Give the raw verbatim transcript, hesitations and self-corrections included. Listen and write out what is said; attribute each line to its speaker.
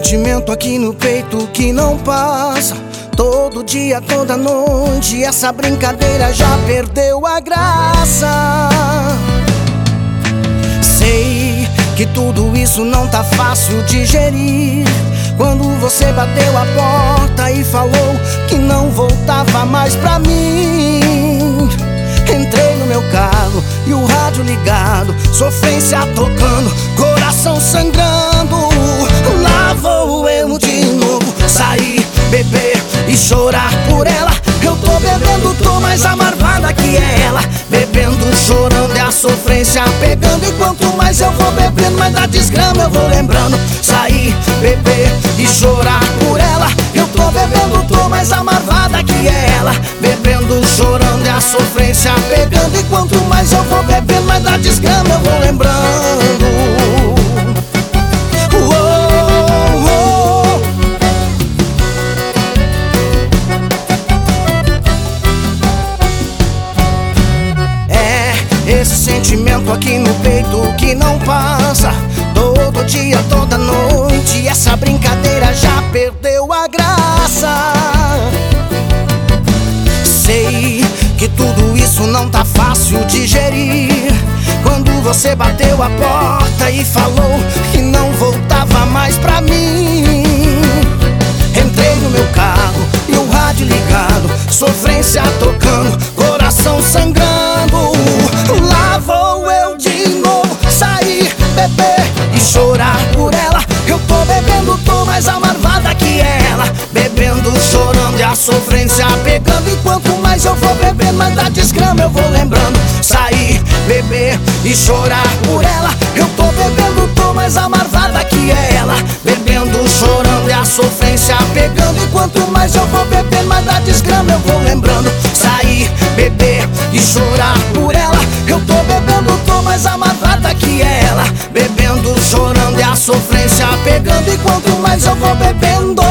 Speaker 1: sentimento aqui no peito que não passa. Todo dia, toda noite, essa brincadeira já perdeu a graça. Sei que tudo isso não tá fácil de digerir. Quando você bateu a porta e falou que não voltava mais pra mim, entrei no meu carro e o rádio ligado, sofrência tocando, coração sangrando. Lá vou eu de novo, sair, beber e chorar por ela. Eu tô bebendo, tô mais amarvada que ela. Bebendo, chorando e a sofrência pegando. E quanto mais eu vou bebendo, mais da desgrama eu vou lembrando. Sair, beber e chorar por ela. Eu tô bebendo, tô mais amarvada que ela. Bebendo, chorando e a sofrência pegando. E quanto mais eu vou bebendo, mais da desgrama eu vou lembrando. Esse sentimento aqui no peito que não passa. Todo dia, toda noite, essa brincadeira já perdeu a graça. Sei que tudo isso não tá fácil de digerir. Quando você bateu a porta e falou que não voltava mais pra mim, entrei no meu carro e o rádio ligado, sofrência tocando, coração sangrando. Lá vou eu de novo, sair, beber e chorar por ela. Eu tô bebendo, tô mais amarvada que ela. Bebendo, chorando e a sofrência pegando. E quanto mais eu vou bebendo, mais da desgrama eu vou lembrando. Sair, beber e chorar por ela. Eu tô bebendo, tô mais amarvada que ela. Bebendo, chorando e a sofrência pegando. E quanto mais eu vou bebendo, mais da desgrama eu vou lembrando. Sair, beber e chorar por ela. Eu tô bebendo, tô mais amarrada que ela. Bebendo, chorando e a sofrência pegando. E quanto mais eu vou bebendo,